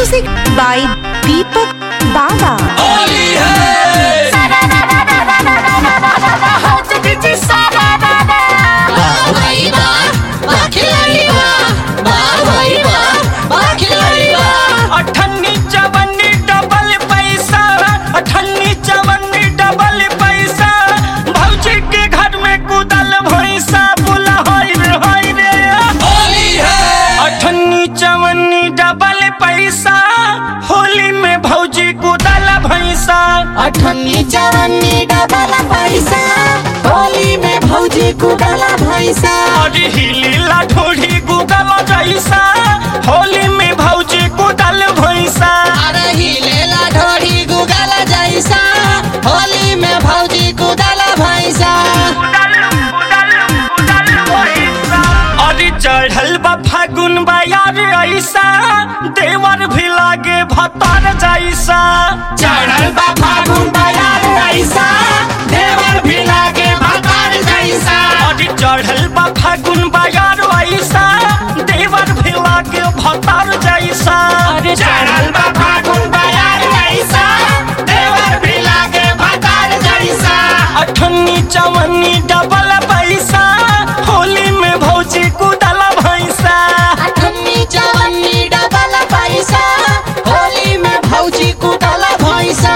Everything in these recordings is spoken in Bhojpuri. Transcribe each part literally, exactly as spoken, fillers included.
Music by Deepak Baba. Holi है भाई वाह वाह खिलाड़ी वाह वाह भाई वाह वाह खिलाड़ी वाह। अठन्नी चवन्नी डबल पैसा, अठन्नी चवन्नी डबल पैसा, भौजी के घर में कुदल भैंसा, बोला होय रे होय रे होली है। अठन्नी चवन्नी डबल पैसा, होली में भौजी कुदल भैंसा। अठन्नी चवन्नी डबल पैसा, होली में भौजी कुदल भैंसा। अरे हिलीला ढोढ़ी गुगल जैसा, होली में भौजी कुदल भैंसा। अरे हिलेला ढोढ़ी गुगल जैसा, होली में भौजी कुदल भैंसा। अरे चढ़ल बा फागुन बयार ऐसा, देवर भी लागे भतार जैसा। चढ़ल बा फागुन बयार ऐसा, देवर भी लागे भतार जैसा। अरे चढ़ल बा फागुन बयार ऐसा, देवर भी लागे भतार जैसा। अरे चढ़ल बा फागुन बयार ऐसा, देवर भी लागे भतार जैसा। अठन्नी चवन्नी डबल पैसा, होली में भौजी कुदल भैंसा। अठन्नी चवन्नी डबल पैसा, होली में भौजी कुदल भैंसा।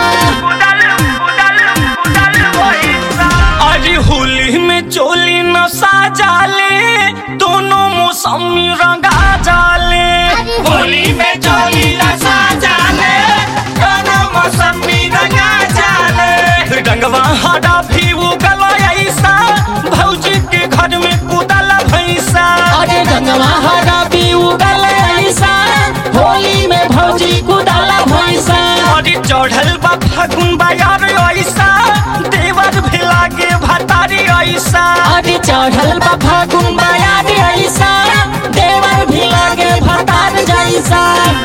अरे होली में चोली न साजाले, दोनों मौसमी रंगा जाले। होली में चोली न साजाले, दोनों मौसमी रंगा जाले। रंगवा हरा भी उगल ऐसा, भौजी के घर में कुदल भैंसा। अरे रंगवा हरा भी उगल ऐसा, होली में भौजी कुदल भैंसा। अरे चढ़ल बा फागुन बयार ऐसा, देवर भी लागे भतारी ऐसा। अरे चढ़ल बा फागुन बयार ऐसा, देवर भी लागे भतार जैसा।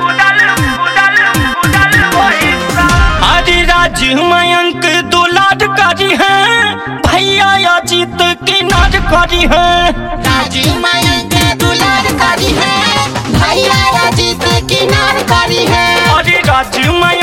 अरे राजू मयंक दुलार करी है, भैया अजीत किनार करी है। राजू मयंक दुलार करी है, भैया अजीत किनार करी है। अरे राजू